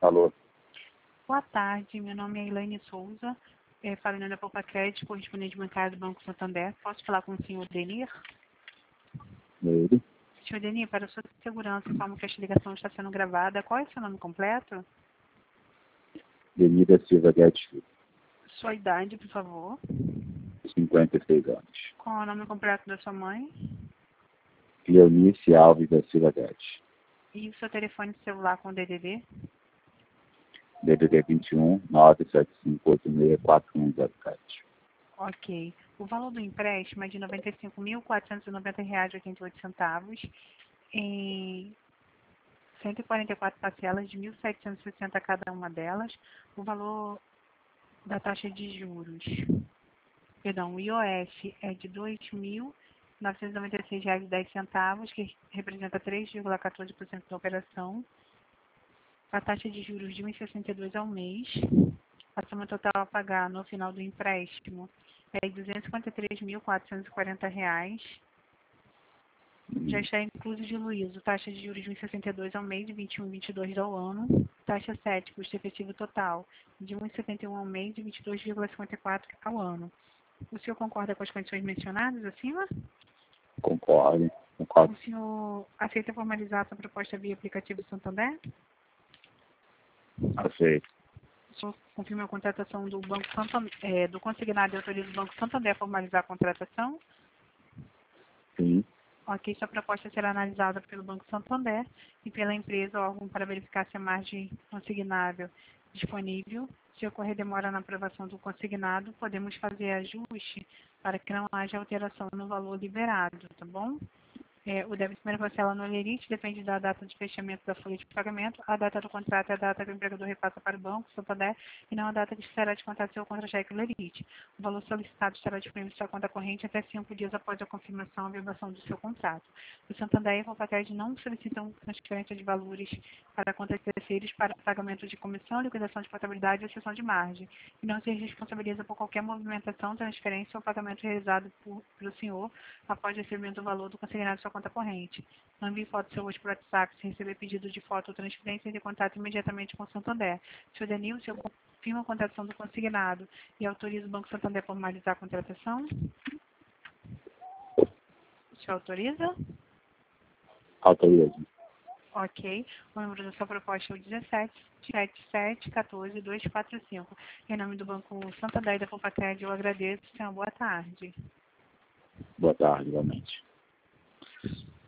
Alô? Boa tarde, meu nome é Elaine Souza, falando da Poupa Crédito, correspondente bancário do Banco Santander. Posso falar com o senhor Denir? Ele? Senhor Denir, para sua segurança, informo que esta ligação está sendo gravada. Qual é o seu nome completo? Denida Silva Guedes Filho, Sua idade, por favor. 56 anos. Qual é o nome completo da sua mãe? Leonice Alves da Silva Guedes. E o seu telefone celular com DDD? DDD 21 975864107. Ok. O valor do empréstimo é de R$ 95.490,88 em 144 parcelas de 1.760 cada uma delas. O valor da taxa de juros, perdão, o IOF é de R$ 2.996,10, que representa 3,14% da operação. A taxa de juros de 1,62 ao mês. A soma total a pagar no final do empréstimo é de R$ 253.440. Já está incluso diluído taxa de juros de 1,62 ao mês e 21,22 ao ano. Taxa 7, custo efetivo total de 1,71 ao mês e 22,54 ao ano. O senhor concorda com as condições mencionadas acima? Concordo. O senhor aceita formalizar essa proposta via aplicativo Santander? Aceito. O senhor confirma a contratação do Banco Santander, do consignado e autoriza o Banco Santander a formalizar a contratação? Sim. Ok, sua proposta será analisada pelo Banco Santander e pela empresa ou órgão para verificar se a margem consignável disponível. Se ocorrer demora na aprovação do consignado, podemos fazer ajuste para que não haja alteração no valor liberado, tá bom? O débito de primeira parcela no Lerite depende da data de fechamento da folha de pagamento. A data do contrato é a data que o empregador repassa para o Banco Santander e não a data que será de contato seu contra-cheque Lerite. O valor solicitado estará disponível em sua conta corrente até 5 dias após a confirmação e violação do seu contrato. O Santander e a Poupa Crédito não solicitam transferência de valores para contas terceiros para pagamento de comissão, liquidação de portabilidade ou cessão de margem, e não se responsabiliza por qualquer movimentação, transferência ou pagamento realizado pelo senhor após o recebimento do valor do consignado de sua conta corrente. Não envie foto do seu rosto para o WhatsApp. Se receber pedido de foto ou transferência, entre em contato imediatamente com o Santander. Sr. Danilo, o senhor confirma a contratação do consignado e autoriza o Banco Santander a formalizar a contratação? O senhor autoriza? Autorizo. Ok. O número da sua proposta é o 177714-245. Em nome do Banco Santander e da Poupa Crédito, eu agradeço. Tenha uma boa tarde. Boa tarde, igualmente.